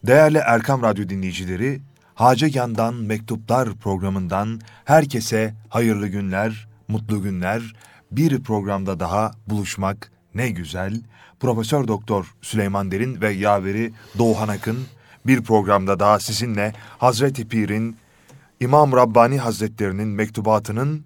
Değerli Erkam Radyo dinleyicileri, Hacegan'dan Mektuplar programından herkese hayırlı günler, mutlu günler. Bir programda daha buluşmak ne güzel. Profesör Doktor Süleyman Derin ve yaveri Doğuhan Akın bir programda daha sizinle Hazreti Pir'in İmam Rabbani Hazretlerinin mektubatının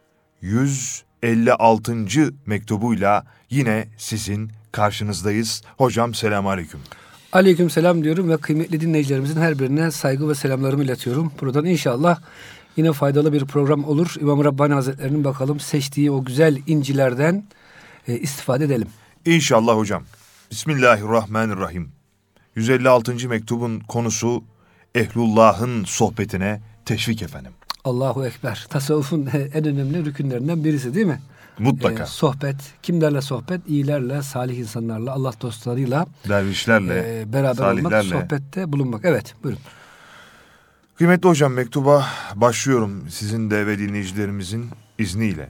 156. mektubuyla yine sizin karşınızdayız. Hocam selamünaleyküm. Aleykümselam diyorum ve kıymetli dinleyicilerimizin her birine saygı ve selamlarımı iletiyorum. Buradan inşallah yine faydalı bir program olur. İmam Rabbani Hazretleri'nin bakalım seçtiği o güzel incilerden istifade edelim. İnşallah hocam. Bismillahirrahmanirrahim. 156. mektubun konusu Ehlullah'ın sohbetine teşvik efendim. Allahu Ekber. Tasavvufun en önemli rükünlerinden birisi değil mi? Mutlaka. Sohbet. Kimlerle sohbet? İyilerle, salih insanlarla, Allah dostlarıyla, dervişlerle, beraber salihlerle olmak, sohbette bulunmak. Evet, buyurun. Kıymetli hocam, mektuba başlıyorum sizin de ve dinleyicilerimizin izniyle.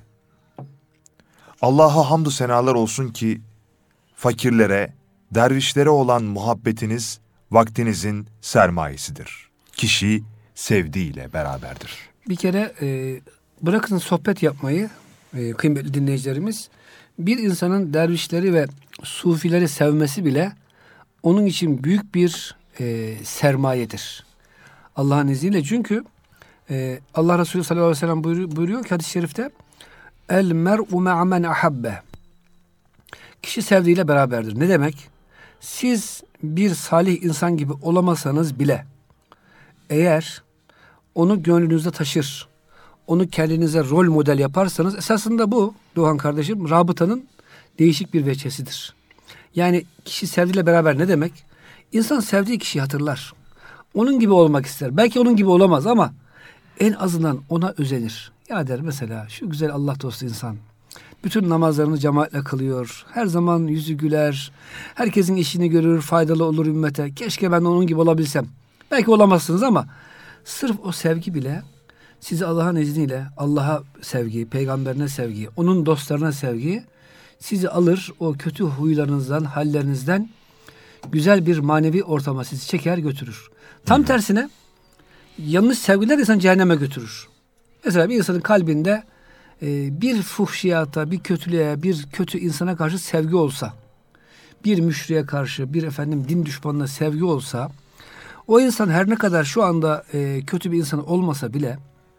Allah'a hamdü senalar olsun ki fakirlere, dervişlere olan muhabbetiniz vaktinizin sermayesidir. Kişi sevdiğiyle beraberdir. Bir kere bırakın sohbet yapmayı kıymetli dinleyicilerimiz, bir insanın dervişleri ve sufileri sevmesi bile onun için büyük bir sermayedir. Allah'ın izniyle, çünkü Allah Resulü sallallahu aleyhi ve sellem buyuruyor ki hadis-i şerifte, el mer'u ma'a men ahabbe. Kişi sevdiğiyle beraberdir. Ne demek? Siz bir salih insan gibi olamasanız bile eğer onu gönlünüzde taşır, onu kendinize rol model yaparsanız, esasında bu Doğan kardeşim rabıtanın değişik bir veçesidir. Yani kişi sevdiğiyle beraber ne demek? İnsan sevdiği kişiyi hatırlar. Onun gibi olmak ister. Belki onun gibi olamaz ama en azından ona özenir. Ya der mesela, şu güzel Allah dostu insan, bütün namazlarını cemaatle kılıyor. Her zaman yüzü güler. Herkesin işini görür, faydalı olur ümmete. Keşke ben de onun gibi olabilsem. Belki olamazsınız ama sırf o sevgi bile sizi Allah'ın izniyle, Allah'a sevgi, peygamberine sevgi, onun dostlarına sevgi sizi alır, o kötü huylarınızdan, hallerinizden güzel bir manevi ortama sizi çeker götürür. Tam tersine yanlış sevgiler insan cehenneme götürür. Mesela bir insanın kalbinde bir fuhşiyata, bir kötülüğe, bir kötü insana karşı sevgi olsa, bir müşriye karşı, bir din düşmanına sevgi olsa, o insan her ne kadar şu anda kötü bir insan olmasa bile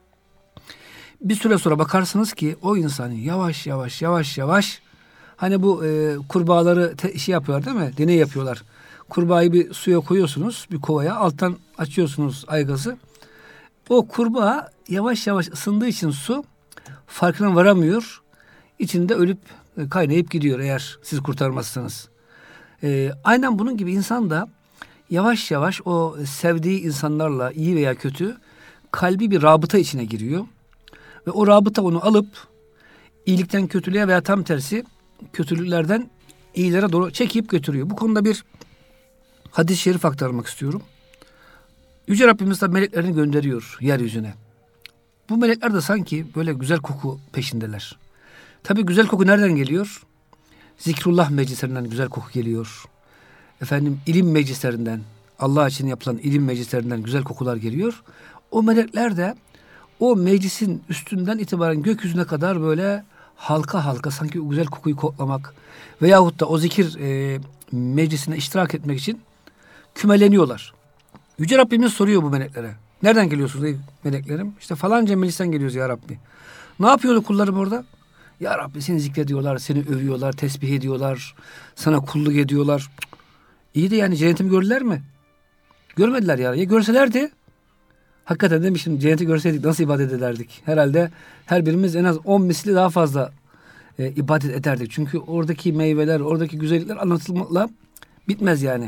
bir süre sonra bakarsınız ki o insanı yavaş yavaş hani bu kurbağaları yapıyorlar değil mi? Deney yapıyorlar. Kurbağayı bir suya koyuyorsunuz, bir kovaya, alttan açıyorsunuz aygazı. O kurbağa yavaş yavaş ısındığı için su farkına varamıyor. İçinde ölüp kaynayıp gidiyor eğer siz kurtarmazsanız. Aynen bunun gibi insan da yavaş yavaş o sevdiği insanlarla, iyi veya kötü, kalbi bir rabıta içine giriyor. Ve o rabıta onu alıp iyilikten kötülüğe veya tam tersi kötülüklerden iyilere doğru çekip götürüyor. Bu konuda bir hadis-i şerif aktarmak istiyorum. Yüce Rabbimiz de meleklerini gönderiyor yeryüzüne. Bu melekler de sanki böyle güzel koku peşindeler. Tabii güzel koku nereden geliyor? Zikrullah meclislerinden güzel koku geliyor. İlim meclislerinden, Allah için yapılan ilim meclislerinden güzel kokular geliyor. O melekler de o meclisin üstünden itibaren gökyüzüne kadar böyle halka halka sanki o güzel kokuyu koklamak veyahut da o zikir meclisine iştirak etmek için kümeleniyorlar. Yüce Rabbimiz soruyor bu meleklere. Nereden geliyorsunuz ey meleklerim? İşte falanca meclisten geliyoruz ya Rabbi. Ne yapıyordu kullarım orada? Ya Rabbi seni zikrediyorlar, seni övüyorlar, tesbih ediyorlar, sana kulluk ediyorlar. İyi de yani cennetimi gördüler mi? Görmediler ya. Ya görselerdi, hakikaten demiştim, cenneti görseydik nasıl ibadet ederdik? Herhalde her birimiz en az 10 misli daha fazla ibadet ederdik. Çünkü oradaki meyveler, oradaki güzellikler anlatılmakla bitmez yani.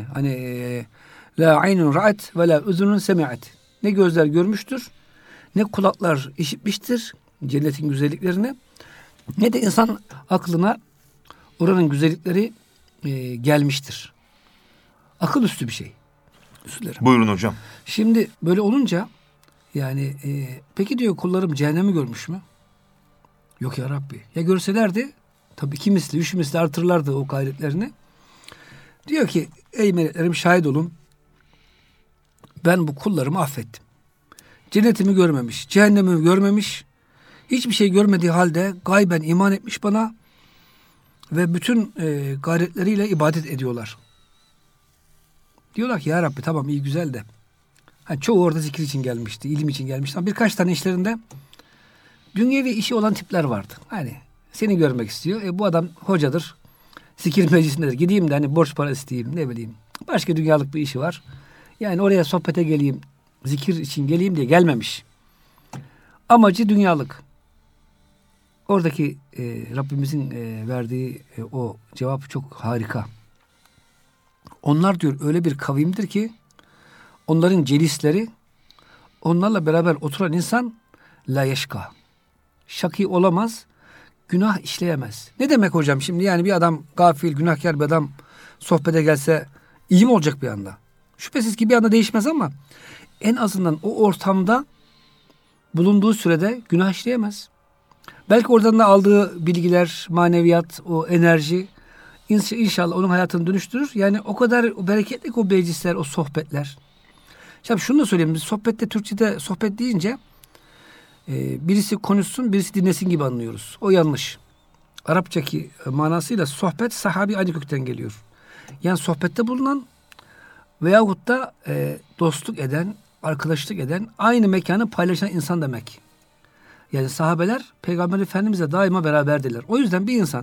La aynun ra'at ve la uzunun semi'at. Ne gözler görmüştür, ne kulaklar işitmiştir cennetin güzelliklerini, ne de insan aklına oranın güzellikleri gelmiştir. Akıl üstü bir şey. Üstlerim. Buyurun hocam. Şimdi böyle olunca yani peki diyor kullarım cehennemi görmüş mü? Yok ya Rabbi. Ya görselerdi tabii 2 misli 3 misli artırlardı o gayretlerini. Diyor ki ey meleklerim şahit olun. ben bu kullarımı affettim. Cennetimi görmemiş, cehennemimi görmemiş, hiçbir şey görmediği halde gayben iman etmiş bana ve bütün gayretleriyle ibadet ediyorlar. Diyorlar ki ya Rabbi tamam iyi güzel de. Hani çoğu orada zikir için gelmişti, ilim için gelmişti. Ama birkaç tane işlerinde dünyevi işi olan tipler vardı. Hani seni görmek istiyor. Bu adam hocadır, zikir meclisindedir. Gideyim de hani borç para isteyeyim, ne bileyim. Başka dünyalık bir işi var. Yani oraya sohbete geleyim, zikir için geleyim diye gelmemiş. Amacı dünyalık. Oradaki Rabbimizin verdiği o cevap çok harika. Onlar diyor öyle bir kavimdir ki onların celisleri, onlarla beraber oturan insan la yeşka. Şakî olamaz, günah işleyemez. Ne demek hocam şimdi yani bir adam gafil, günahkar bir adam sohbete gelse iyi mi olacak bir anda? Şüphesiz ki bir anda değişmez ama en azından o ortamda bulunduğu sürede günah işleyemez. Belki oradan da aldığı bilgiler, maneviyat, o enerji inşallah onun hayatını dönüştürür. Yani o kadar bereketli o meclisler, o sohbetler. Şimdi şunu da söyleyeyim. Biz sohbette, Türkçe'de sohbet deyince birisi konuşsun, birisi dinlesin gibi anlıyoruz. O yanlış. Arapçaki manasıyla sohbet, sahabi aynı kökten geliyor. Yani sohbette bulunan veyahut da dostluk eden, arkadaşlık eden, aynı mekanı paylaşan insan demek. Yani sahabeler Peygamber Efendimizle daima beraberdiler. O yüzden bir insan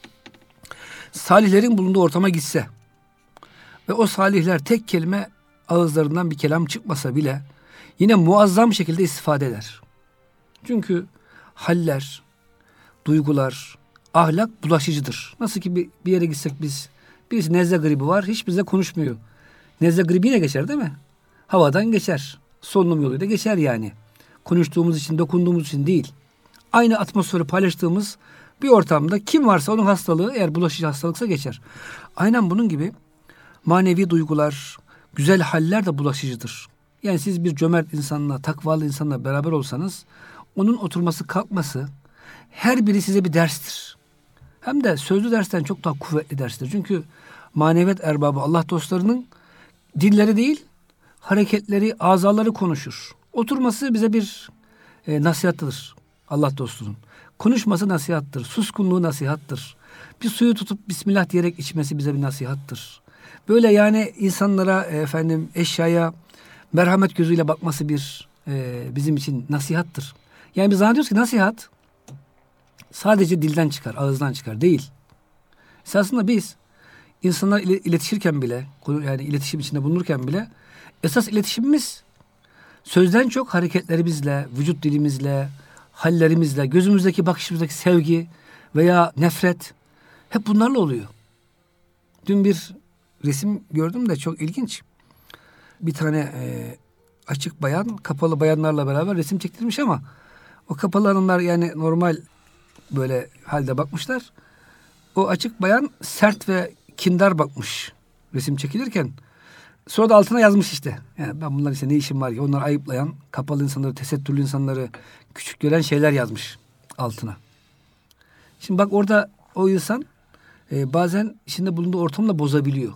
salihlerin bulunduğu ortama gitse ve o salihler tek kelime ağızlarından bir kelam çıkmasa bile yine muazzam şekilde istifade eder. Çünkü haller, duygular, ahlak bulaşıcıdır. Nasıl ki bir yere gitsek biz, birisi nezle gribi var, hiç bizle konuşmuyor. Nezle gribi yine geçer değil mi? Havadan geçer. Solunum yoluyla geçer yani. Konuştuğumuz için, dokunduğumuz için değil. Aynı atmosferi paylaştığımız bir ortamda kim varsa onun hastalığı eğer bulaşıcı hastalıksa geçer. Aynen bunun gibi manevi duygular, güzel haller de bulaşıcıdır. Yani siz bir cömert insanla, takvalı insanla beraber olsanız onun oturması, kalkması her biri size bir derstir. Hem de sözlü dersten çok daha kuvvetli derstir. Çünkü maneviyat erbabı Allah dostlarının dilleri değil, hareketleri, azaları konuşur. Oturması bize bir nasihattır Allah dostunun. Konuşması nasihattır. Suskunluğu nasihattır. Bir suyu tutup Bismillah diyerek içmesi bize bir nasihattır. Böyle yani insanlara eşyaya merhamet gözüyle bakması bizim için nasihattır. Yani biz zannediyoruz ki nasihat sadece dilden çıkar, ağızdan çıkar. Değil. Esasında biz insanlar iletişirken bile, yani iletişim içinde bulunurken bile esas iletişimimiz sözden çok hareketlerimizle, vücut dilimizle, hallerimizle, gözümüzdeki bakışımızdaki sevgi veya nefret hep bunlarla oluyor. Dün bir resim gördüm de çok ilginç. Bir tane açık bayan, kapalı bayanlarla beraber resim çektirmiş ama o kapalı hanımlar yani normal böyle halde bakmışlar. O açık bayan sert ve kindar bakmış resim çekilirken. Sonra da altına yazmış işte. Yani ben bunlar işte ne işim var ki? Onları ayıplayan, kapalı insanları, tesettürlü insanları küçük gören şeyler yazmış altına. Şimdi bak orada o insan bazen içinde bulunduğu ortamla bozabiliyor.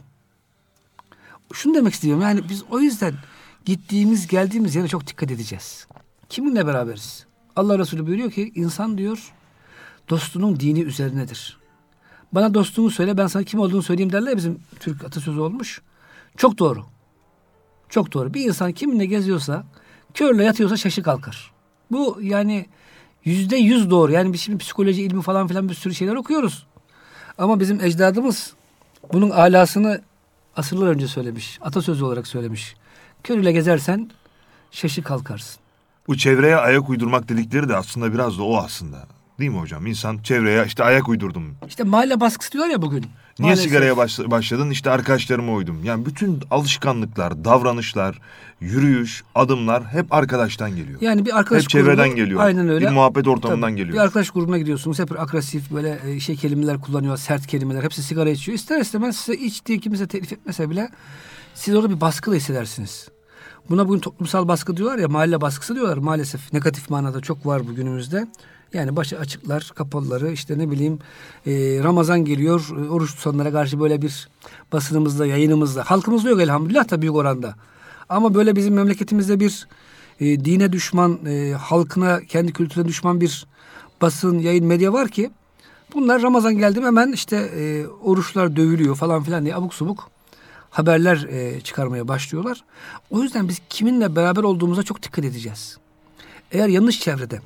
Şunu demek istiyorum. Yani biz o yüzden gittiğimiz, geldiğimiz yere çok dikkat edeceğiz. Kiminle beraberiz? Allah Resulü buyuruyor ki insan diyor dostunun dini üzerinedir. Bana dostluğunu söyle, ben sana kim olduğunu söyleyeyim derler ya, bizim Türk atasözü olmuş. Çok doğru. Çok doğru. Bir insan kiminle geziyorsa, körle yatıyorsa şaşı kalkar. Bu yani %100 doğru. Yani biz şimdi psikoloji ilmi falan filan bir sürü şeyler okuyoruz. Ama bizim ecdadımız bunun alasını asırlar önce söylemiş. Atasözü olarak söylemiş. Körle gezersen şaşı kalkarsın. Bu çevreye ayak uydurmak dedikleri de aslında biraz da o aslında. Değil mi hocam? İnsan çevreye işte ayak uydurdum. İşte mahalle baskısı diyor ya bugün. Niye Maalesef. sigaraya başladın? İşte arkadaşlarıma uydum. Yani bütün alışkanlıklar, davranışlar, yürüyüş, adımlar hep arkadaştan geliyor. Yani bir arkadaş hep çevreden grubu, geliyor. aynen öyle. Bir muhabbet ortamından Tabii, geliyor. Bir arkadaş grubuna gidiyorsunuz. Hep agresif böyle kelimeler kullanıyor. Sert kelimeler. Hepsi sigara içiyor. İster istemez size içtiği kimse teklif etmese bile siz orada bir baskı da hissedersiniz. Buna bugün toplumsal baskı diyorlar ya, mahalle baskısı diyorlar. Maalesef negatif manada çok var bugünümüzde. Yani başı açıklar, kapalıları işte ne bileyim Ramazan geliyor, oruç tutanlara karşı böyle bir basınımızda, yayınımızda. Halkımızda yok elhamdülillah da büyük oranda. Ama böyle bizim memleketimizde bir dine düşman, halkına, kendi kültürüne düşman bir basın, yayın, medya var ki bunlar Ramazan geldi mi hemen işte oruçlar dövülüyor falan filan diye abuk subuk haberler çıkarmaya başlıyorlar. O yüzden biz kiminle beraber olduğumuza çok dikkat edeceğiz. Eğer yanlış çevrede,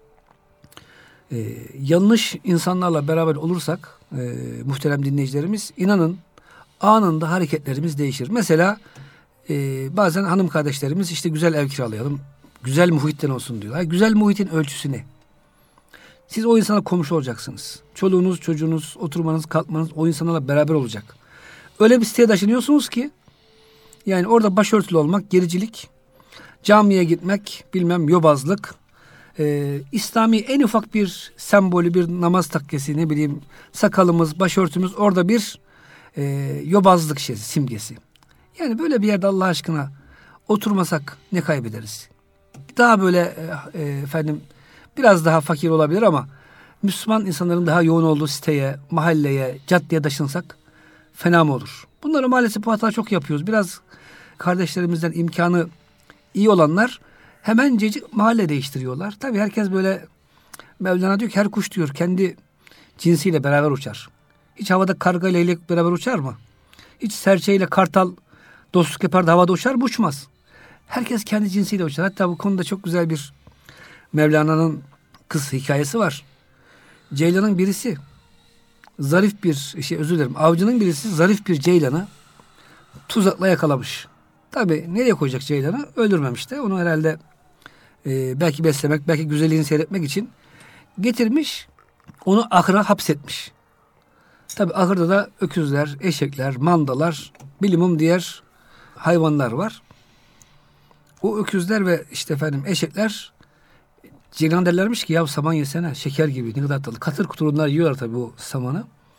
yanlış insanlarla beraber olursak muhterem dinleyicilerimiz, inanın anında hareketlerimiz değişir. Mesela bazen hanım kardeşlerimiz işte güzel ev kiralayalım, güzel muhitten olsun diyorlar. Güzel muhitin ölçüsü ne? Siz o insana komşu olacaksınız. Çoluğunuz, çocuğunuz, oturmanız, kalkmanız o insanlarla beraber olacak. Öyle bir siteye taşınıyorsunuz ki yani orada başörtülü olmak gericilik, camiye gitmek bilmem yobazlık, İslami en ufak bir sembolü, bir namaz takkesi, ne bileyim sakalımız, başörtümüz orada bir yobazlık simgesi. Yani böyle bir yerde Allah aşkına oturmasak ne kaybederiz? Daha böyle efendim biraz daha fakir olabilir ama Müslüman insanların daha yoğun olduğu siteye, mahalleye, caddeye taşınsak fena mı olur? Bunları maalesef bu hata çok yapıyoruz. Biraz kardeşlerimizden imkanı iyi olanlar hemencecik mahalle değiştiriyorlar. Tabii herkes böyle, Mevlana diyor ki her kuş diyor kendi cinsiyle beraber uçar. Hiç havada karga leylek beraber uçar mı? Hiç serçeyle kartal dostluk yapar da havada uçar mı? Uçmaz. Herkes kendi cinsiyle uçar. Hatta bu konuda çok güzel bir Mevlana'nın hikayesi var. Ceylanın birisi zarif bir avcının birisi zarif bir ceylanı tuzakla yakalamış. Tabii nereye koyacak ceylanı? Öldürmemiş de. Onu herhalde belki beslemek, belki güzelliğini seyretmek için getirmiş. Onu ahıra hapsetmiş. Tabii ahırda da öküzler, eşekler, mandalar, bilimum diğer hayvanlar var. O öküzler ve eşekler Ceylan derlermiş ki ya saman yesene, şeker gibi, ne kadar tatlı. Katır kutur onlar yiyorlar tabii o samanı.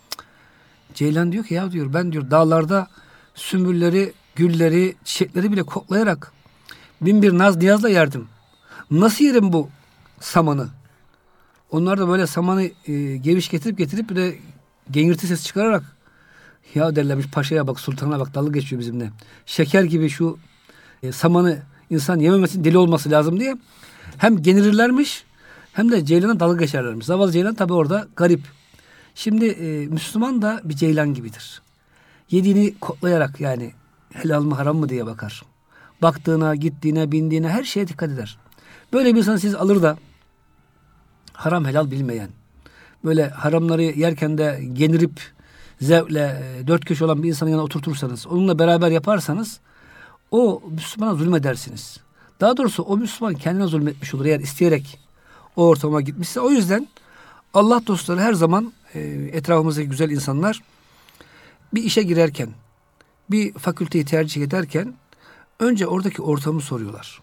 Ceylan diyor ki ya diyor ben diyor dağlarda sümbülleri, gülleri, çiçekleri bile koklayarak bin bir naz niyazla yerdim. Nasıl yerim bu samanı? Onlar da böyle samanı geviş getirip bir de gengirti ses çıkararak ya derlermiş paşaya bak, sultana bak, dalga geçiyor bizimle. Şeker gibi şu samanı insan yememesi, deli olması lazım diye hem genirirlermiş hem de ceylana dalga geçerlermiş. Zavallı ceylan tabii orada garip. Şimdi Müslüman da bir ceylan gibidir. Yediğini koklayarak yani helal mı haram mı diye bakar. Baktığına, gittiğine, bindiğine her şeye dikkat eder. Böyle bir insan siz alır da haram helal bilmeyen, böyle haramları yerken de genirip zevkle dört köşe olan bir insanın yanına oturtursanız, onunla beraber yaparsanız o Müslümana zulmedersiniz. Daha doğrusu o Müslüman kendine zulmetmiş olur eğer isteyerek o ortama gitmişse. O yüzden Allah dostları her zaman etrafımızdaki güzel insanlar bir işe girerken, bir fakülteyi tercih ederken önce oradaki ortamı soruyorlar.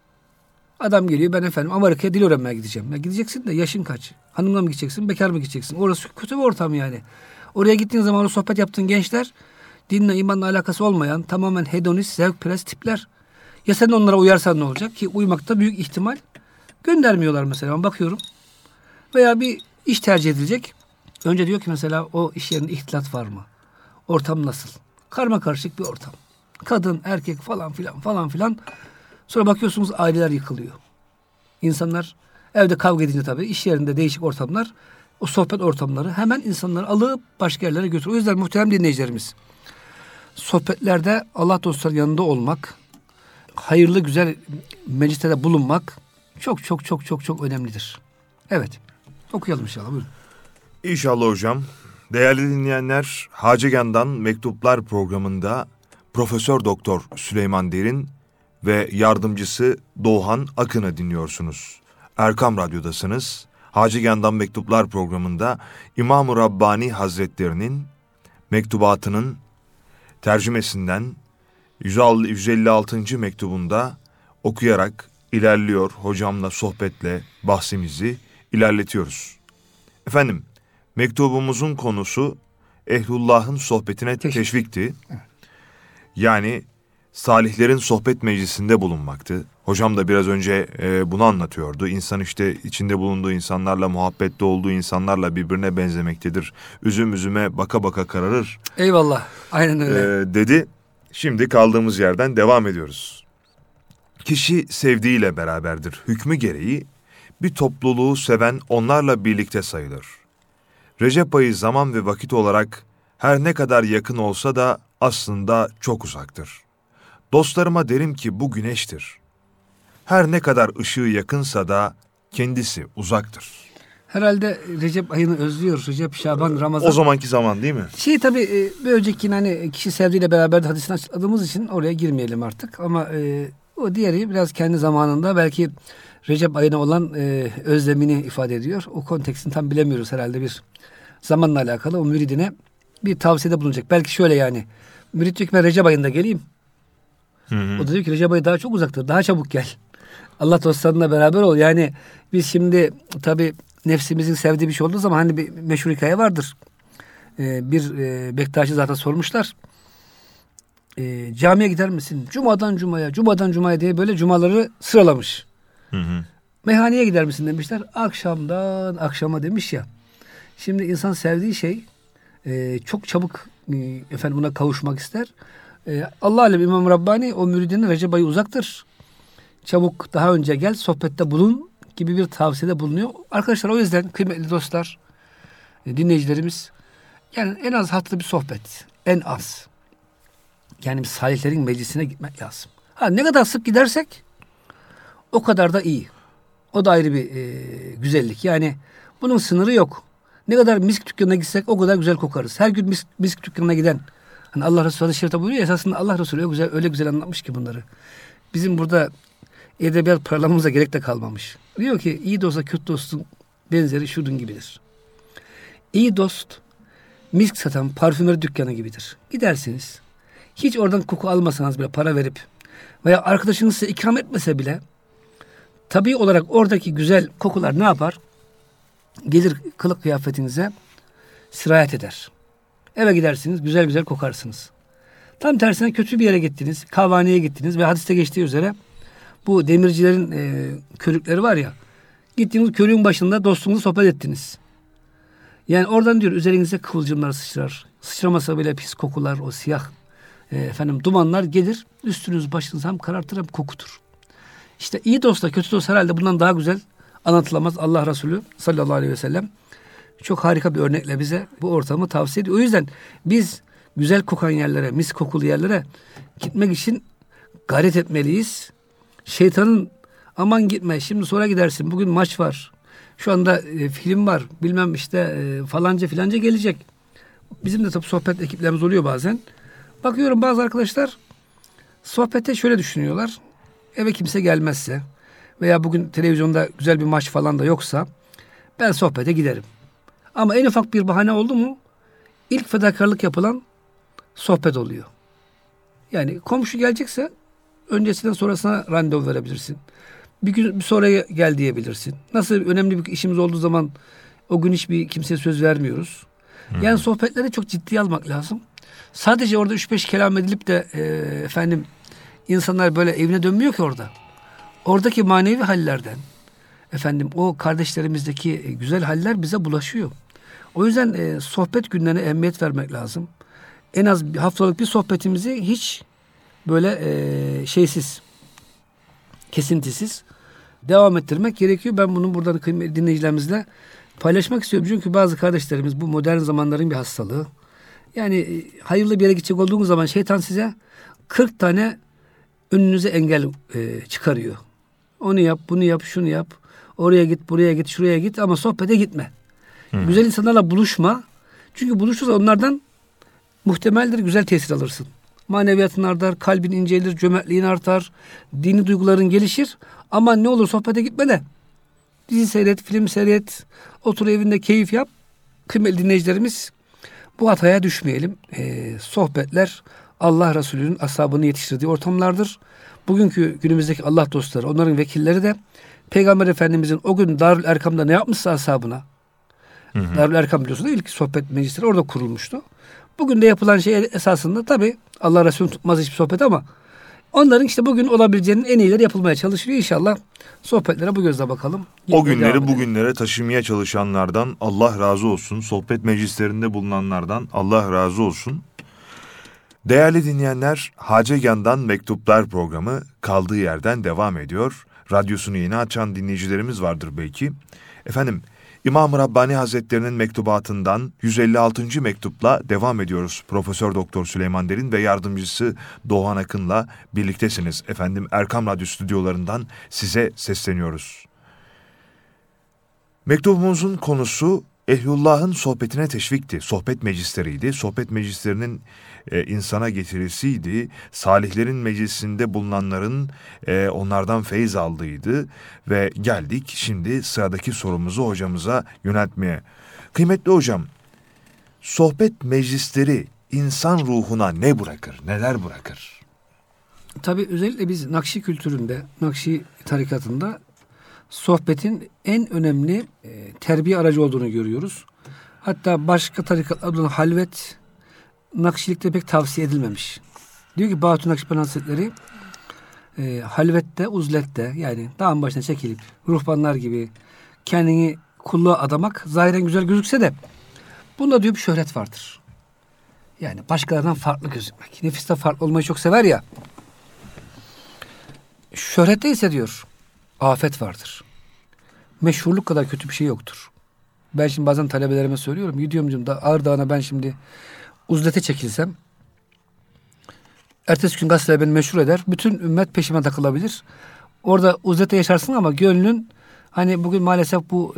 Adam geliyor, ben efendim Amerika'ya dil öğrenmeye gideceğim. Ya gideceksin de yaşın kaç? Hanımla mı gideceksin, bekar mı gideceksin? Orası kötü bir ortam yani. Oraya gittiğin zaman o sohbet yaptığın gençler dinle, imanla alakası olmayan tamamen hedonist, zevkperest tipler. Ya sen de onlara uyarsan ne olacak ki uymakta büyük ihtimal göndermiyorlar mesela. Ben bakıyorum. Veya bir iş tercih edilecek. Önce diyor ki mesela o iş yerinde ihtilat var mı? Ortam nasıl? Karma karışık bir ortam. Kadın, erkek falan filan. Sonra bakıyorsunuz aileler yıkılıyor. İnsanlar evde kavga edince tabii iş yerinde değişik ortamlar, o sohbet ortamları hemen insanları alıp başka yerlere götürüyor. O yüzden muhterem dinleyicilerimiz, sohbetlerde Allah dostları yanında olmak, hayırlı güzel meclislerde bulunmak çok önemlidir. Evet. Okuyalım inşallah. Buyurun. İnşallah hocam. Değerli dinleyenler, Hacegan'dan Mektuplar programında Profesör Doktor Süleyman Derin ve yardımcısı Doğan Akın'ı dinliyorsunuz. Erkam Radyo'dasınız. Hacegan'dan Mektuplar programında İmam-ı Rabbani Hazretlerinin mektubatının tercümesinden 156. mektubunda okuyarak ilerliyor, hocamla sohbetle bahsimizi ilerletiyoruz. Efendim, mektubumuzun konusu Ehlullah'ın sohbetine teşvikti. Evet. Yani salihlerin sohbet meclisinde bulunmaktı. Hocam da biraz önce bunu anlatıyordu. İnsan işte içinde bulunduğu insanlarla, muhabbette olduğu insanlarla birbirine benzemektedir. Üzüm üzüme baka baka kararır. Eyvallah. Aynen öyle. Dedi. Şimdi kaldığımız yerden devam ediyoruz. Kişi sevdiğiyle beraberdir. Hükmü gereği bir topluluğu seven onlarla birlikte sayılır. Recep ayı zaman ve vakit olarak her ne kadar yakın olsa da aslında çok uzaktır. Dostlarıma derim ki bu güneştir. Her ne kadar ışığı yakınsa da kendisi uzaktır. Herhalde Recep ayını özlüyor. Recep, Şaban, Ramazan. O zamanki zaman değil mi? Tabii bir önceki hani kişi sevdiğiyle beraber de hadisini açıkladığımız için oraya girmeyelim artık. Ama o diğeri biraz kendi zamanında belki Recep ayına olan özlemini ifade ediyor. O kontekstini tam bilemiyoruz herhalde, bir zamanla alakalı. O müridine bir tavsiyede bulunacak. Belki şöyle yani. Mürid diyor ki ben Recep ayında geleyim. Hı. O da diyor ki Recep ayı daha çok uzaktır. Daha çabuk gel. Allah dostlarınla beraber ol. Yani biz şimdi tabii nefsimizin sevdiği bir şey olduğu zaman hani bir meşhur hikaye vardır. Bir Bektaşi zaten sormuşlar. Camiye gider misin? Cuma'dan Cuma'ya, Cuma'dan Cuma'ya diye böyle cumaları sıralamış. Hı. Meyhaneye gider misin demişler. Akşamdan akşama demiş ya. Şimdi insan sevdiği şey çok çabuk buna kavuşmak ister. Allah alem İmam Rabbani o müridinin Recep ayı uzaktır. Çabuk daha önce gel sohbette bulun gibi bir tavsiyede bulunuyor. Arkadaşlar o yüzden kıymetli dostlar, dinleyicilerimiz, yani en az haftada bir sohbet. En az. Yani bir salihlerin meclisine gitmek lazım. Ne kadar sık gidersek o kadar da iyi. O da ayrı bir güzellik. Yani bunun sınırı yok. Ne kadar misk dükkanına gitsek o kadar güzel kokarız. Her gün misk dükkanına giden, hani Allah Resulü hadis-i şerifte buyuruyor ya, esasında Allah Resulü öyle güzel anlatmış ki bunları. Bizim burada edebiyat programımıza gerek de kalmamış. Diyor ki iyi dostla kötü dostun benzeri şunun gibidir. İyi dost misk satan parfümeri dükkanı gibidir. Gidersiniz. Hiç oradan koku almasanız bile, para verip veya arkadaşınız size ikram etmese bile tabii olarak oradaki güzel kokular ne yapar? Gelir kılık kıyafetinize sirayet eder. Eve gidersiniz, güzel güzel kokarsınız. Tam tersine kötü bir yere gittiniz, kahvehaneye gittiniz ve hadiste geçtiği üzere bu demircilerin körükleri var ya, gittiğiniz körüğün başında dostunuzla sohbet ettiniz. Yani oradan diyor üzerinize kıvılcımlar sıçrar. Sıçramasa bile pis kokular, o siyah dumanlar gelir, üstünüz başınız hem karartır hem kokutur. İşte iyi dostla kötü dost herhalde bundan daha güzel anlatılamaz. Allah Resulü sallallahu aleyhi ve sellem çok harika bir örnekle bize bu ortamı tavsiye ediyor. O yüzden biz güzel kokan yerlere, mis kokulu yerlere gitmek için gayret etmeliyiz. Şeytanın aman gitme, şimdi sonra gidersin, bugün maç var, şu anda film var, bilmem falanca filanca gelecek. Bizim de tabii sohbet ekiplerimiz oluyor bazen. Bakıyorum bazı arkadaşlar sohbete şöyle düşünüyorlar. Eve kimse gelmezse veya bugün televizyonda güzel bir maç falan da yoksa ben sohbete giderim. Ama en ufak bir bahane oldu mu ilk fedakarlık yapılan sohbet oluyor. Yani komşu gelecekse öncesinden sonrasına randevu verebilirsin. Bir gün sonra gel diyebilirsin. Nasıl önemli bir işimiz olduğu zaman o gün hiçbir kimseye söz vermiyoruz. Yani sohbetleri çok ciddiye almak lazım. Sadece orada 3-5 kelam edilip de insanlar böyle evine dönmüyor ki orada. Oradaki manevi hallerden o kardeşlerimizdeki güzel haller bize bulaşıyor. O yüzden sohbet günlerine ehemmiyet vermek lazım. En az bir haftalık bir sohbetimizi hiç böyle kesintisiz devam ettirmek gerekiyor. Ben bunu buradan kıymetli dinleyicilerimizle paylaşmak istiyorum. Çünkü bazı kardeşlerimiz bu modern zamanların bir hastalığı. Yani hayırlı bir yere gidecek olduğunuz zaman şeytan size 40 tane önünüze engel çıkarıyor. Onu yap, bunu yap, şunu yap. Oraya git, buraya git, şuraya git ama sohbete gitme. Güzel insanlarla buluşma. Çünkü buluşursa onlardan muhtemeldir güzel tesir alırsın. Maneviyatın artar, kalbin incelir, cömertliğin artar, dini duyguların gelişir. Ama ne olur sohbete gitme de dizi seyret, film seyret, otur evinde keyif yap. Kıymetli dinleyicilerimiz, bu hataya düşmeyelim. Sohbetler Allah Resulü'nün ashabını yetiştirdiği ortamlardır. Bugünkü günümüzdeki Allah dostları, onların vekilleri de Peygamber Efendimizin o gün Darül Erkam'da ne yapmışsa ashabına. Darül Erkam biliyorsunuz ilk sohbet meclisleri orada kurulmuştu. Bugün de yapılan şey esasında tabii Allah Resulü tutmaz hiçbir sohbet ama onların bugün olabileceğinin en iyileri yapılmaya çalışılıyor. İnşallah sohbetlere bu gözle bakalım. O günleri bugünlere taşımaya çalışanlardan Allah razı olsun. Sohbet meclislerinde bulunanlardan Allah razı olsun. Değerli dinleyenler, Hacegan'dan Mektuplar programı kaldığı yerden devam ediyor. Radyosunu yeni açan dinleyicilerimiz vardır belki. Efendim, İmam-ı Rabbani Hazretleri'nin mektubatından 156. mektupla devam ediyoruz. Profesör Doktor Süleyman Derin ve yardımcısı Doğan Akın'la birliktesiniz. Efendim, Erkam Radyo stüdyolarından size sesleniyoruz. Mektubumuzun konusu Ehlullah'ın sohbetine teşvikti. Sohbet meclisleriydi. Sohbet meclislerinin insana getirisiydi. Salihlerin meclisinde bulunanların onlardan feyz aldığıydı. Ve geldik şimdi sıradaki sorumuzu hocamıza yöneltmeye. Kıymetli hocam, sohbet meclisleri insan ruhuna ne bırakır, neler bırakır? Tabii özellikle biz Nakşi kültüründe, Nakşi tarikatında sohbetin en önemli terbiye aracı olduğunu görüyoruz. Hatta başka tarikatlardan halvet Nakşilikte pek tavsiye edilmemiş. Diyor ki Bahattin Nakşibend Hazretleri halvette, uzlette, yani dağın başına çekilip ruhbanlar gibi kendini kulluğa adamak zahiren güzel gözükse de bunda diyor bir şöhret vardır. Yani başkalarından farklı gözükmek. Nefis de farklı olmayı çok sever ya. Şöhrette ise diyor afet vardır. Meşhurluk kadar kötü bir şey yoktur. Ben şimdi bazen talebelerime söylüyorum. Gidiyorum da Ağrı Dağı'na ben şimdi uzlete çekilsem, ertesi gün gazeteler beni meşhur eder. Bütün ümmet peşime takılabilir. Orada uzlete yaşarsın ama gönlün, hani bugün maalesef bu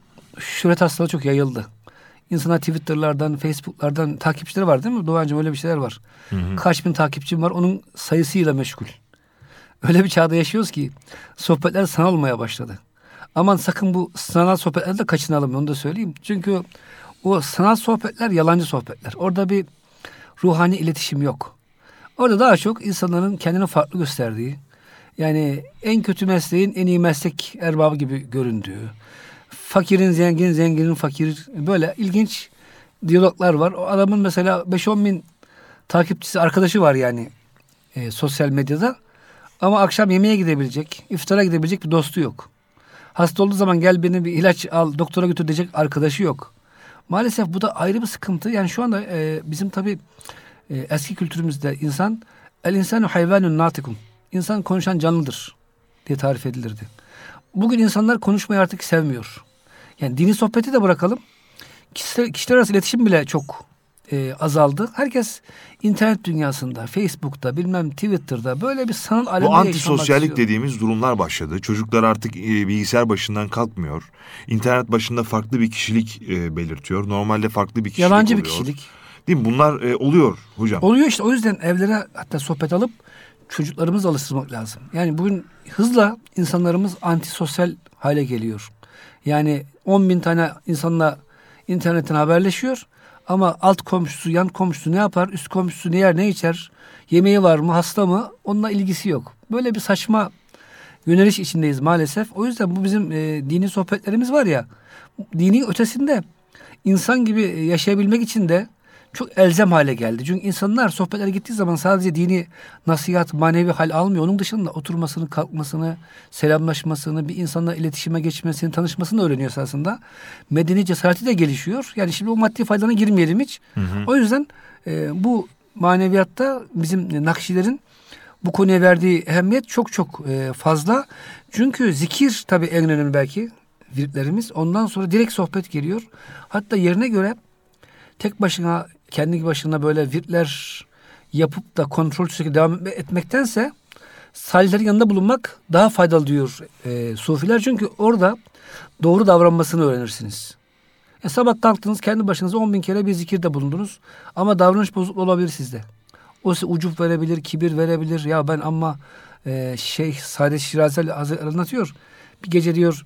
şöhret hastalığı çok yayıldı. İnsanlar Twitter'lardan, Facebook'lardan takipçileri var değil mi? Doğancığım öyle bir şeyler var. Hı hı. Kaç bin takipçim var, onun sayısıyla meşgul. Öyle bir çağda yaşıyoruz ki sohbetler sanal olmaya başladı. Aman sakın bu sanal sohbetlerden de kaçınalım, onu da söyleyeyim. Çünkü o sanal sohbetler yalancı sohbetler. Orada bir ruhani iletişim yok. Orada daha çok insanların kendini farklı gösterdiği, yani en kötü mesleğin en iyi meslek erbabı gibi göründüğü, fakirin zengin, zenginin fakir, böyle ilginç diyaloglar var. O adamın mesela 5-10 bin takipçisi, arkadaşı var yani sosyal medyada. Ama akşam yemeğe gidebilecek, iftara gidebilecek bir dostu yok. Hasta olduğu zaman gel beni bir ilaç al, doktora götür diyecek arkadaşı yok. Maalesef bu da ayrı bir sıkıntı. Yani şu anda bizim tabii eski kültürümüzde el insanu hayvanun natikun. İnsan konuşan canlıdır diye tarif edilirdi. Bugün insanlar konuşmayı artık sevmiyor. Yani dini sohbeti de bırakalım. Kişiler arası iletişim bile çok azaldı. Herkes internet dünyasında, Facebook'ta, bilmem Twitter'da böyle bir sanal alemde yaşamak istiyor. Bu antisosyallik dediğimiz durumlar başladı. Çocuklar artık bilgisayar başından kalkmıyor. İnternet başında farklı bir kişilik belirtiyor. Normalde farklı bir kişilik yalancı oluyor. Bir kişilik. Değil mi? Bunlar oluyor hocam. Oluyor işte. O yüzden evlere hatta sohbet alıp çocuklarımızı alıştırmak lazım. Yani bugün hızla insanlarımız antisosyal hale geliyor. Yani 10 bin tane insanla internetten haberleşiyor. Ama alt komşusu, yan komşusu ne yapar, üst komşusu ne yer, ne içer, yemeği var mı, hasta mı, onunla ilgisi yok. Böyle bir saçma yöneliş içindeyiz maalesef. O yüzden bu bizim dini sohbetlerimiz var ya, dinin ötesinde insan gibi yaşayabilmek için de çok elzem hale geldi. Çünkü insanlar sohbetlere gittiği zaman sadece dini nasihat, manevi hal almıyor. Onun dışında oturmasını, kalkmasını, selamlaşmasını, bir insanla iletişime geçmesini, tanışmasını öğreniyor esasında. Medeni cesareti de gelişiyor. Yani şimdi o maddi faydana girmeyelim hiç. Hı hı. O yüzden bu maneviyatta bizim Nakşilerin bu konuya verdiği ehemmiyet çok çok fazla. Çünkü zikir tabii en önemli belki virtlerimiz. Ondan sonra direkt sohbet geliyor. Hatta yerine göre tek başına, kendi başına böyle virtler yapıp da kontrol şekilde devam etmektense salihlerin yanında bulunmak daha faydalı diyor sufiler. Çünkü orada doğru davranmasını öğrenirsiniz. Sabah kalktınız, kendi başınıza 10 bin kere bir zikirde bulundunuz. Ama davranış bozukluğu olabilir sizde. O size ucup verebilir, kibir verebilir. Ya ben ama Şeyh Saadet Şirazi Hazretleri anlatıyor. Bir gece diyor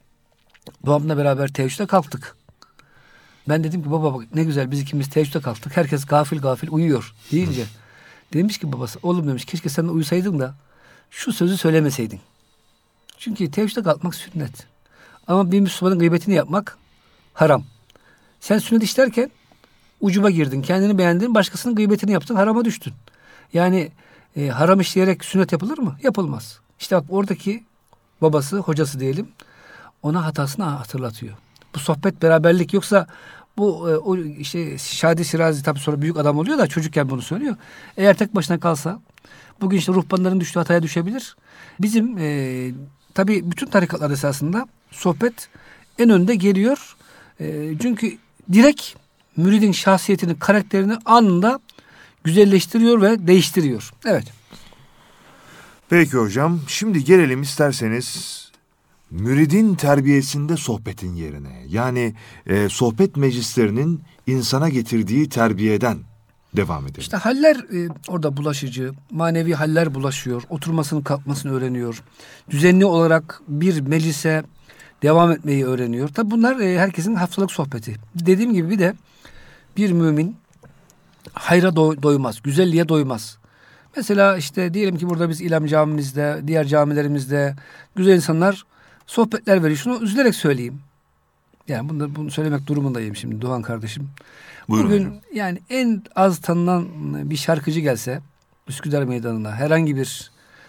babamla beraber teheccüde kalktık. Ben dedim ki baba bak ne güzel biz ikimiz teheccüde kalktık. Herkes gafil gafil uyuyor deyince. Demiş ki babası oğlum demiş keşke sen de uyusaydın da şu sözü söylemeseydin. Çünkü teheccüde kalkmak sünnet. Ama bir Müslümanın gıybetini yapmak haram. Sen sünnet işlerken ucuba girdin. Kendini beğendin. Başkasının gıybetini yaptın. Harama düştün. Yani haram işleyerek sünnet yapılır mı? Yapılmaz. İşte bak oradaki babası, hocası diyelim ona hatasını hatırlatıyor. Bu sohbet beraberlik yoksa Bu o işte Şadi Şirazi tabii sonra büyük adam oluyor da çocukken bunu söylüyor. Eğer tek başına kalsa bugün işte ruhbanların düştüğü hataya düşebilir. Bizim tabii bütün tarikatlar esasında sohbet en önde geliyor. Çünkü direkt müridin şahsiyetini, karakterini anında güzelleştiriyor ve değiştiriyor. Evet. Peki hocam, şimdi gelelim isterseniz müridin terbiyesinde sohbetin yerine. Yani sohbet meclislerinin insana getirdiği terbiyeden devam edelim. İşte haller orada bulaşıcı, manevi haller bulaşıyor. Oturmasını kalkmasını öğreniyor. Düzenli olarak bir meclise devam etmeyi öğreniyor. Tabi bunlar herkesin haftalık sohbeti. Dediğim gibi bir de bir mümin hayra doymaz, güzelliğe doymaz. Mesela işte diyelim ki burada biz İlham Camimizde, diğer camilerimizde güzel insanlar sohbetler veriyor. Şunu üzülerek söyleyeyim. Yani bunu söylemek durumundayım şimdi Doğan kardeşim. Buyurun Bugün hocam. yani en az tanınan bir şarkıcı gelse Üsküdar Meydanı'na herhangi bir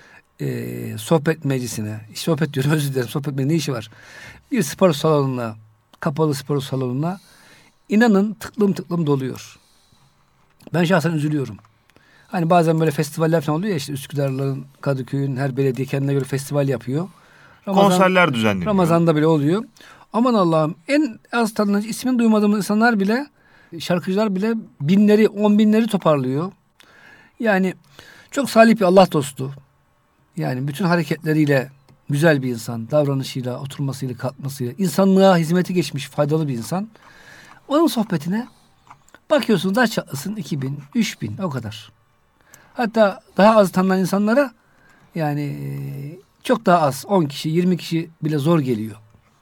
sohbet meclisine, sohbet diyorum özür dilerim, sohbet meclisine ne işi var? Bir spor salonuna, kapalı spor salonuna inanın tıklım tıklım doluyor. Ben şahsen üzülüyorum. Hani bazen böyle festivaller falan oluyor ya işte Üsküdar'ların, Kadıköy'ün her belediye kendine göre festival yapıyor. Konserler düzenleniyor. Ramazan'da bile oluyor. Aman Allah'ım en az tanınan ismini duymadığımız insanlar bile, şarkıcılar bile binleri, 10 binleri toparlıyor. Yani çok salih bir Allah dostu. Yani bütün hareketleriyle güzel bir insan, davranışıyla, oturmasıyla, kalkmasıyla, insanlığa hizmeti geçmiş faydalı bir insan. Onun sohbetine bakıyorsun daha çatlısın 2000, 3000 o kadar. Hatta daha az tanınan insanlara yani çok daha az 10 kişi, 20 kişi bile zor geliyor.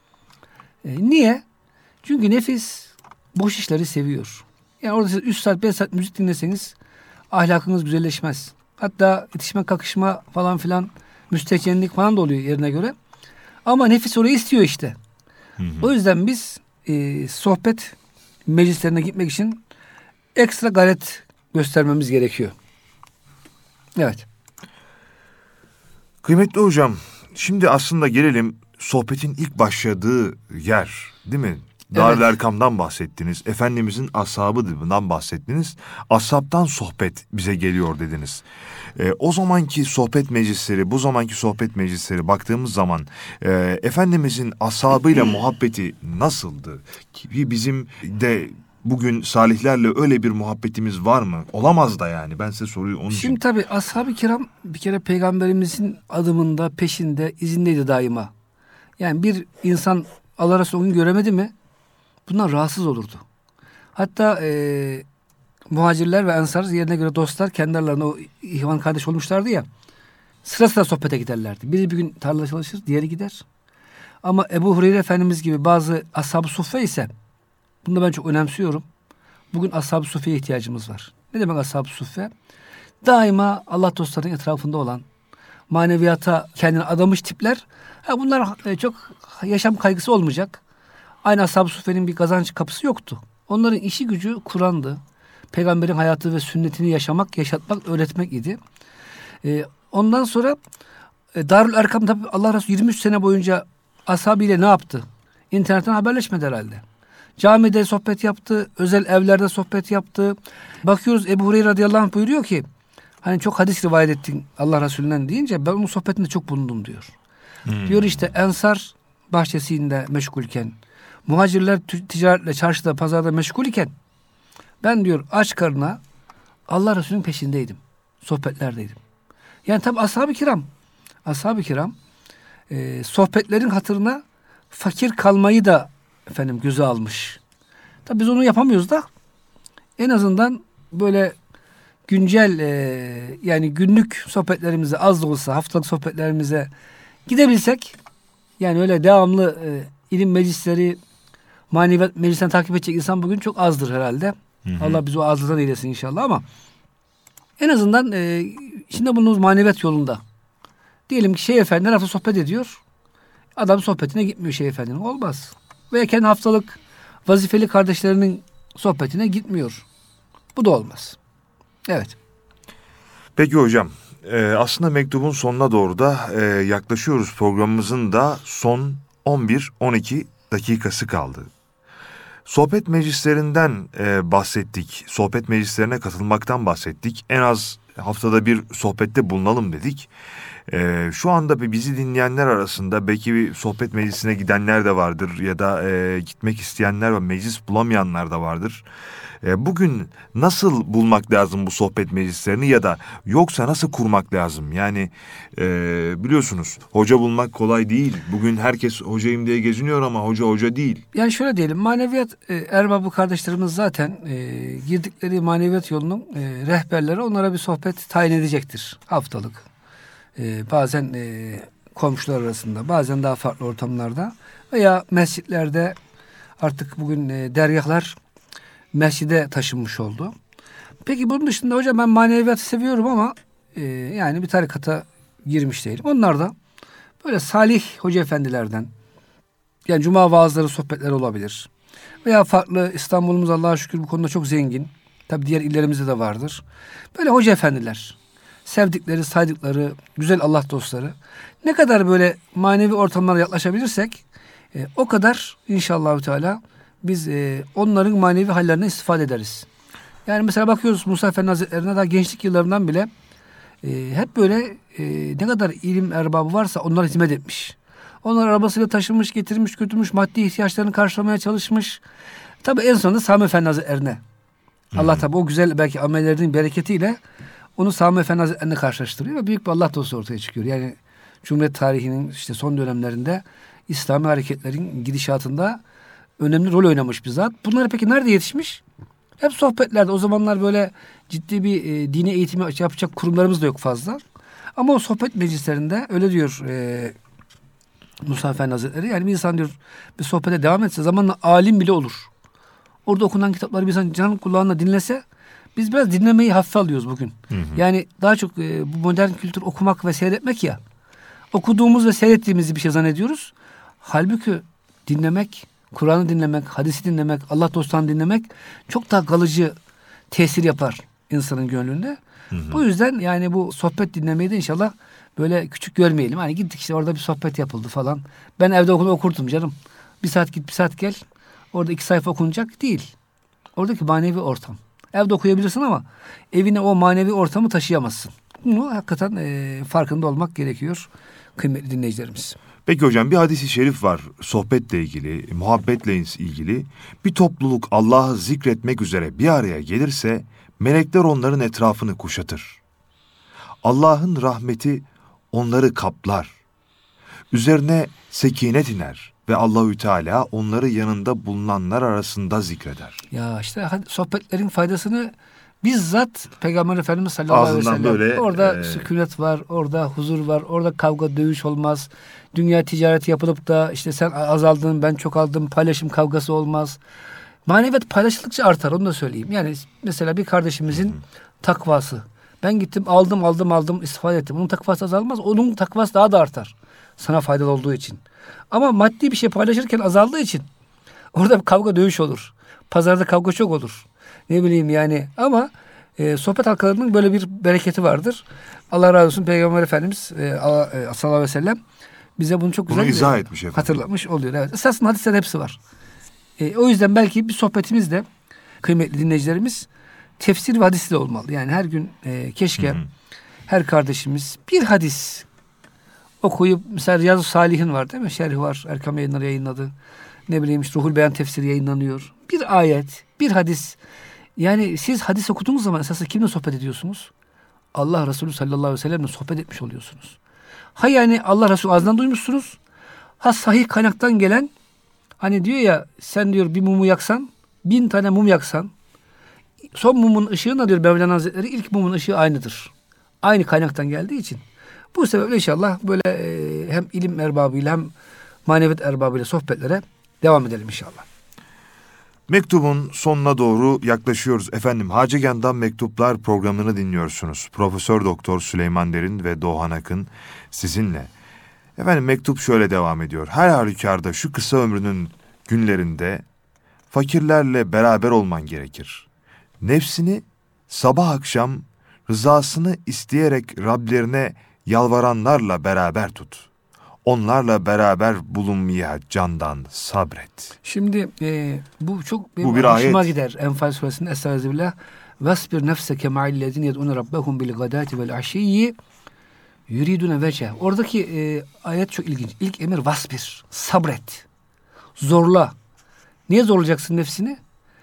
Niye? Çünkü nefis boş işleri seviyor. Yani orada siz 3 saat 5 saat müzik dinleseniz ahlakınız güzelleşmez. Hatta itişme kakışma falan filan müstehcenlik falan da oluyor yerine göre. Ama nefis orayı istiyor işte. O yüzden biz sohbet meclislerine gitmek için ekstra gayret göstermemiz gerekiyor. Evet. Kıymetli hocam, şimdi aslında gelelim sohbetin ilk başladığı yer, değil mi? Darül Erkam'dan bahsettiniz. Efendimizin ashabından bahsettiniz. Ashabtan sohbet bize geliyor dediniz. O zamanki sohbet meclisleri, bu zamanki sohbet meclisleri baktığımız zaman Efendimizin ashabıyla muhabbeti nasıldı? Bizim de bugün salihlerle öyle bir muhabbetimiz var mı? Olamaz da yani. Ben size soruyu onun için. Şimdi tabii ashab-ı kiram bir kere peygamberimizin adımında, peşinde, izindeydi daima. Yani bir insan Allah Resulü onu göremedi mi bundan rahatsız olurdu. Hatta muhacirler ve ensar yerine göre dostlar kendi aralarında o ihvan kardeş olmuşlardı ya. Sıra sıra sohbete giderlerdi. Biri bir gün tarlada çalışır, diğeri gider. Ama Ebu Hureyre Efendimiz gibi bazı ashab-ı suffe ise bunu da ben çok önemsiyorum. Bugün ashab-ı suffeye ihtiyacımız var. Ne demek ashab-ı suffe? Daima Allah dostlarının etrafında olan, maneviyata kendini adamış tipler. Bunlar çok yaşam kaygısı olmayacak. Aynı ashab-ı suffenin bir kazanç kapısı yoktu. Onların işi gücü Kur'an'dı. Peygamberin hayatı ve sünnetini yaşamak, yaşatmak, öğretmek idi. Ondan sonra Darül Erkam tabi Allah Resulü 23 sene boyunca ashabıyla ne yaptı? İnternetten haberleşmedi herhalde. Camide sohbet yaptı, özel evlerde sohbet yaptı. Bakıyoruz Ebu Hureyre radıyallahu anh buyuruyor ki, hani çok hadis rivayet ettin Allah Resulü'nden deyince ben onun sohbetinde çok bulundum diyor. Diyor işte Ensar bahçesinde meşgulken, muhacirler ticaretle çarşıda pazarda meşgul iken ben diyor aç karnına Allah Resulü'nün peşindeydim. Sohbetlerdeydim. Yani tabi ashab-ı kiram sohbetlerin hatırına fakir kalmayı da efendim göze almış. Tabi biz onu yapamıyoruz da en azından böyle güncel yani günlük sohbetlerimize az da olsa haftalık sohbetlerimize gidebilsek yani öyle devamlı ilim meclisleri maneviyat meclisten takip edecek insan bugün çok azdır herhalde. Allah bizi o azlıdan eylesin inşallah ama en azından içinde bulunduğumuz maneviyat yolunda diyelim ki Şeyh Efendi her hafta sohbet ediyor. Adam sohbetine gitmiyor Şeyh Efendi'nin. Olmaz. Veya kendi haftalık vazifeli kardeşlerinin sohbetine gitmiyor. Bu da olmaz. Evet. Peki hocam, aslında mektubun sonuna doğru da yaklaşıyoruz. Programımızın da son 11-12 dakikası kaldı. Sohbet meclislerinden bahsettik. Sohbet meclislerine katılmaktan bahsettik. En az haftada bir sohbette bulunalım dedik. Şu anda bizi dinleyenler arasında belki bir sohbet meclisine gidenler de vardır ya da gitmek isteyenler ve meclis bulamayanlar da vardır. Bugün nasıl bulmak lazım bu sohbet meclislerini ya da yoksa nasıl kurmak lazım? Yani biliyorsunuz hoca bulmak kolay değil. Bugün herkes hocayım diye geziniyor ama hoca değil. Yani şöyle diyelim, maneviyat erbabı kardeşlerimiz zaten girdikleri maneviyat yolunun rehberleri onlara bir sohbet tayin edecektir haftalık. Bazen komşular arasında, bazen daha farklı ortamlarda veya mescitlerde artık bugün dergahlar mescide taşınmış oldu. Peki bunun dışında hocam ben maneviyatı seviyorum ama yani bir tarikata girmiş değilim. Onlar da böyle salih hoca efendilerden, yani cuma vaazları, sohbetleri olabilir. Veya farklı, İstanbul'umuz Allah'a şükür bu konuda çok zengin. Tabii diğer illerimizde de vardır. Böyle hoca efendiler, sevdikleri, saydıkları, güzel Allah dostları. Ne kadar böyle manevi ortamlara yaklaşabilirsek o kadar inşallahü teala biz onların manevi hallerine istifade ederiz. Yani mesela bakıyoruz Musa Efendi Hazretleri'ne daha gençlik yıllarından bile hep böyle ne kadar ilim erbabı varsa onlara hizmet etmiş. Onlar arabasıyla taşımış, getirmiş, götürmüş, maddi ihtiyaçlarını karşılamaya çalışmış. Tabii en sonunda Sami Efendi Hazretleri'ne. Allah tabii o güzel belki amellerinin bereketiyle onu Sami Efendi Hazretleri'ne karşılaştırıyor ve büyük bir Allah dostu ortaya çıkıyor. Yani Cumhuriyet tarihinin işte son dönemlerinde İslami hareketlerin gidişatında önemli rol oynamış bir zat. Bunlar peki nerede yetişmiş? Hep sohbetlerde. O zamanlar böyle ciddi bir dini eğitimi yapacak kurumlarımız da yok fazla. Ama o sohbet meclislerinde öyle diyor Musa Efendi Hazretleri. Yani bir insan diyor bir sohbete devam etse zamanla alim bile olur. Orada okunan kitapları bir insan canın kulağına dinlese biz biraz dinlemeyi hafife alıyoruz bugün. Hı hı. Yani daha çok bu modern kültür okumak ve seyretmek ya. Okuduğumuz ve seyrettiğimizi bir şey zannediyoruz. Halbuki dinlemek, Kur'an'ı dinlemek, hadisi dinlemek, Allah dostlarını dinlemek çok daha kalıcı tesir yapar insanın gönlünde. Hı hı. Bu yüzden yani bu sohbet dinlemeyi de inşallah böyle küçük görmeyelim. Hani gittik işte orada bir sohbet yapıldı falan. Ben evde okurdum canım. Bir saat git bir saat gel. Orada 2 sayfa okunacak değil. Oradaki manevi ortam. Evde okuyabilirsin ama evine o manevi ortamı taşıyamazsın. Bunu hakikaten farkında olmak gerekiyor kıymetli dinleyicilerimiz. Peki hocam bir hadis-i şerif var sohbetle ilgili, muhabbetle ilgili. Bir topluluk Allah'ı zikretmek üzere bir araya gelirse melekler onların etrafını kuşatır. Allah'ın rahmeti onları kaplar. Üzerine sekinet iner ve Allahü Teala onları yanında bulunanlar arasında zikreder. Ya işte sohbetlerin faydasını bizzat Peygamber Efendimiz sallallahu aleyhi ve sellem böyle, orada sükunet var, orada huzur var, orada kavga dövüş olmaz. Dünya ticareti yapılıp da işte sen azaldın ben çok aldım paylaşım kavgası olmaz. Maneviyat paylaşıldıkça artar onu da söyleyeyim. Yani mesela bir kardeşimizin takvası. Ben gittim aldım istifade ettim. Onun takvası azalmaz. Onun takvası daha da artar. Sana faydalı olduğu için. Ama maddi bir şey paylaşırken azaldığı için orada bir kavga dövüş olur. Pazarda kavga çok olur. Ne bileyim yani ama sohbet halkalarının böyle bir bereketi vardır. Allah razı olsun Peygamber Efendimiz sallallahu aleyhi ve sellem bize bunu çok güzel izah etmiş efendim. Hatırlatmış oluyor. Evet. Esasında hadislerin hepsi var. O yüzden belki bir sohbetimizde kıymetli dinleyicilerimiz tefsir ve hadis de olmalı. Yani her gün keşke her kardeşimiz bir hadis okuyup mesela Riyazu Salihin var değil mi? Şerhi var. Erkam Yayınları yayınladı. Ne bileyim işte Ruhul Beyan tefsiri yayınlanıyor. Bir ayet, bir hadis. Yani siz hadis okuduğunuz zaman esasında kimle sohbet ediyorsunuz? Allah Resulü sallallahu aleyhi ve sellemle sohbet etmiş oluyorsunuz. Ha yani Allah Resulü ağzından duymuşsunuz. Ha sahih kaynaktan gelen hani diyor ya sen diyor bir mumu yaksan 1000 tane mum yaksan son mumun ışığıyla diyor Mevlana Hazretleri ilk mumun ışığı aynıdır. Aynı kaynaktan geldiği için. Bu sebeple inşallah böyle hem ilim erbabıyla hem maneviyat erbabıyla sohbetlere devam edelim inşallah. Mektubun sonuna doğru yaklaşıyoruz. Efendim Hacegan'dan Mektuplar programını dinliyorsunuz. Profesör Doktor Süleyman Derin ve Doğan Akın sizinle. Efendim mektup şöyle devam ediyor. Her halükarda şu kısa ömrünün günlerinde fakirlerle beraber olman gerekir. Nefsini sabah akşam rızasını isteyerek Rablerine yalvaranlarla beraber tut. onlarla beraber bulunmaya candan sabret. Şimdi bu çok benim Bu bir hoşuma ayet. gider. Enfal suresinde Estağfirullah. Vesbir nefseke ma'illezine yed'une rabbehum bil gadati vel aşiyyi yuridune vece. Oradaki ayet çok ilginç. İlk emir vasbir. Sabret. Zorla. Niye zorlayacaksın nefsini?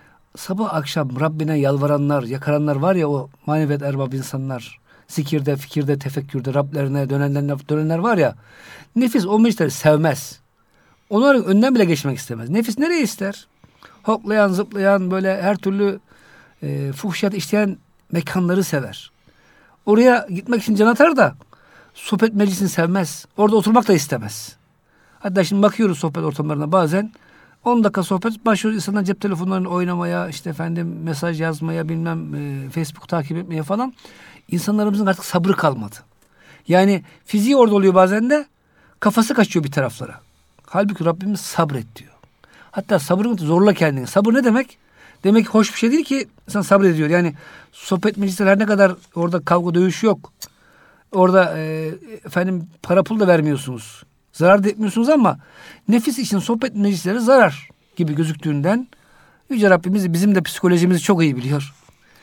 Sabah akşam Rabbine yalvaranlar, yakaranlar var ya, o maneviyat erbab insanlar. Zikirde, fikirde, tefekkürde Rablerine dönenler var ya. Nefis o meclisleri sevmez. Onların önünden bile geçmek istemez. Nefis nereye ister? Hoplayan, zıplayan, böyle her türlü fuhşiyat işleyen mekanları sever. Oraya gitmek için can atar da sohbet meclisini sevmez. Orada oturmak da istemez. Hatta şimdi bakıyoruz sohbet ortamlarına, bazen 10 dakika sohbet başlıyor, insanlar cep telefonlarını oynamaya, işte efendim mesaj yazmaya, bilmem Facebook takip etmeye falan. İnsanlarımızın artık sabrı kalmadı. Yani fiziği orada oluyor, bazen de kafası kaçıyor bir taraflara. Halbuki Rabbimiz sabret diyor. Hatta sabrını zorla kendini. Sabır ne demek? Demek ki hoş bir şey değil ki insan sabrediyor. Yani sohbet meclisleri her ne kadar orada kavga dövüş yok. Orada efendim para pul da vermiyorsunuz. Zarar da etmiyorsunuz ama nefis için sohbet meclisleri zarar gibi gözüktüğünden Yüce Rabbimiz bizim de psikolojimizi çok iyi biliyor.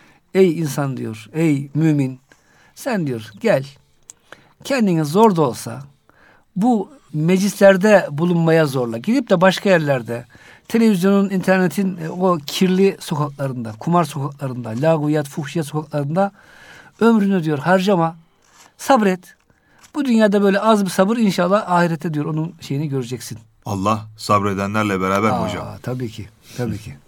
Ey insan diyor, ey mümin, sen diyor gel, kendini zor da olsa bu meclislerde bulunmaya zorla. Gidip de başka yerlerde, televizyonun, internetin o kirli sokaklarında, kumar sokaklarında, laguyat, fuhşiyat sokaklarında ömrünü diyor harcama, sabret. Bu dünyada böyle az bir sabır, inşallah ahirette diyor onun şeyini göreceksin. Allah sabredenlerle beraber mi hocam? Tabii ki, tabii ki.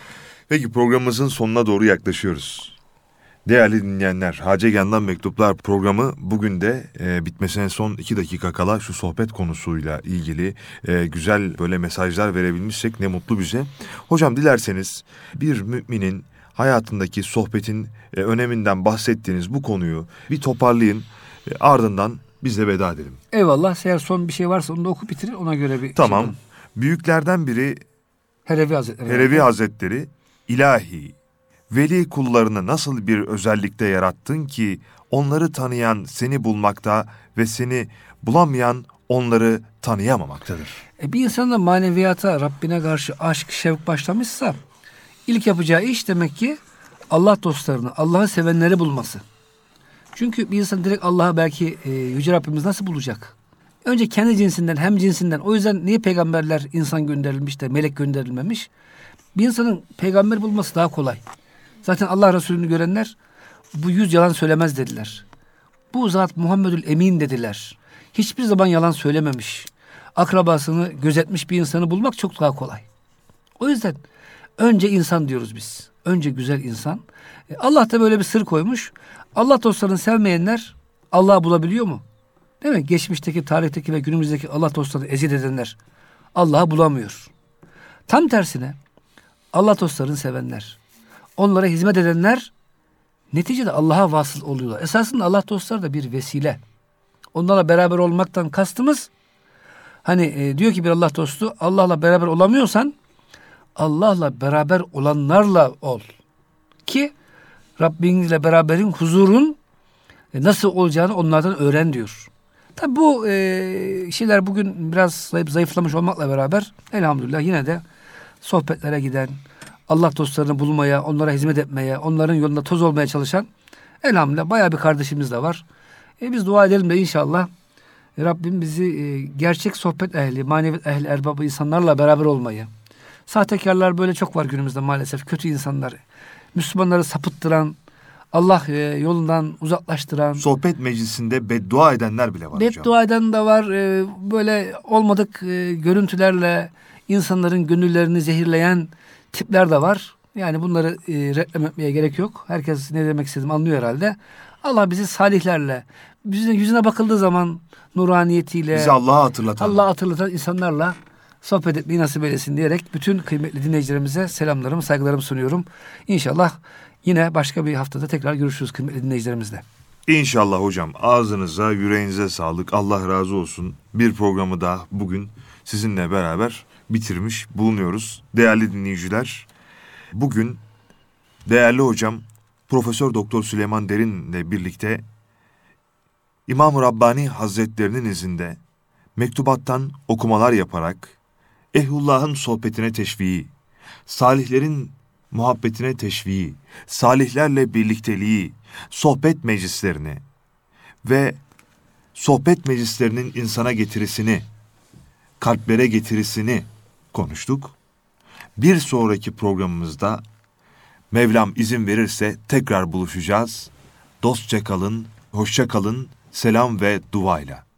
Peki programımızın sonuna doğru yaklaşıyoruz. Değerli dinleyenler, Hacegan'dan Mektuplar programı bugün de bitmesine son 2 dakika kala şu sohbet konusuyla ilgili güzel böyle mesajlar verebilmişsek ne mutlu bize. Hocam dilerseniz bir müminin hayatındaki sohbetin öneminden bahsettiğiniz bu konuyu bir toparlayın, ardından biz de veda edelim. Eyvallah. Eğer son bir şey varsa onu da oku bitirin, ona göre bir Tamam. şey. Büyüklerden biri Helevi Hazretleri. Helevi Hazretleri, ilahi, veli kullarını nasıl bir özellikte yarattın ki onları tanıyan seni bulmakta ve seni bulamayan onları tanıyamamaktadır. Bir insanın da maneviyata, Rabbine karşı aşk, şevk başlamışsa ilk yapacağı iş demek ki Allah dostlarını, Allah'ı sevenleri bulması. Çünkü bir insan direkt Allah'ı belki Yüce Rabbimiz nasıl bulacak? Önce kendi cinsinden, hem cinsinden. O yüzden niye peygamberler insan gönderilmiş de melek gönderilmemiş? Bir insanın peygamber bulması daha kolay. Zaten Allah Resulü'nü görenler bu 100 yalan söylemez dediler. Bu zat Muhammedül Emin dediler. Hiçbir zaman yalan söylememiş. Akrabasını gözetmiş bir insanı bulmak çok daha kolay. O yüzden önce insan diyoruz biz. Önce güzel insan. Allah da böyle bir sır koymuş. Allah dostlarını sevmeyenler Allah'ı bulabiliyor mu? Değil mi? Geçmişteki, tarihteki ve günümüzdeki Allah dostlarını eziyet edenler Allah'ı bulamıyor. Tam tersine Allah dostlarını sevenler, onlara hizmet edenler neticede Allah'a vasıl oluyorlar. Esasında Allah dostları da bir vesile. Onlarla beraber olmaktan kastımız, hani diyor ki bir Allah dostu, Allah'la beraber olamıyorsan Allah'la beraber olanlarla ol. Ki Rabbinle beraberin, huzurun nasıl olacağını onlardan öğren diyor. Tabi bu şeyler bugün biraz zayıflamış olmakla beraber elhamdülillah yine de sohbetlere giden, Allah dostlarını bulmaya, onlara hizmet etmeye, onların yolunda toz olmaya çalışan elhamdülillah bayağı bir kardeşimiz de var. Biz dua edelim de inşallah Rabbim bizi gerçek sohbet ehli, maneviyat ehli, erbabı insanlarla beraber olmayı. Sahtekarlar böyle çok var günümüzde maalesef. Kötü insanlar. Müslümanları sapıttıran, Allah yolundan uzaklaştıran. Sohbet meclisinde beddua edenler bile var hocam. Beddua eden de var. Böyle olmadık görüntülerle insanların gönüllerini zehirleyen tipler de var. Yani bunları reklam etmeye gerek yok. Herkes ne demek istediğimi anlıyor herhalde. Allah bizi salihlerle, bizim yüzüne bakıldığı zaman nuraniyetiyle, bizi Allah'a hatırlatan insanlarla sohbet etmeyi nasip eylesin diyerek bütün kıymetli dinleyicilerimize selamlarımı, saygılarımı sunuyorum. İnşallah yine başka bir haftada tekrar görüşürüz kıymetli dinleyicilerimizle. İnşallah hocam. Ağzınıza, yüreğinize sağlık. Allah razı olsun. Bir programı da bugün sizinle beraber bitirmiş bulunuyoruz. Değerli dinleyiciler, bugün değerli hocam Profesör Doktor Süleyman Derin'le birlikte İmam-ı Rabbani Hazretlerinin izinde mektubattan okumalar yaparak, ehlullah'ın sohbetine teşviği, salihlerin muhabbetine teşviği, salihlerle birlikteliği, sohbet meclislerini ve sohbet meclislerinin insana getirisini, kalplere getirisini konuştuk. Bir sonraki programımızda Mevlam izin verirse tekrar buluşacağız. Dostça kalın, hoşça kalın, selam ve duayla.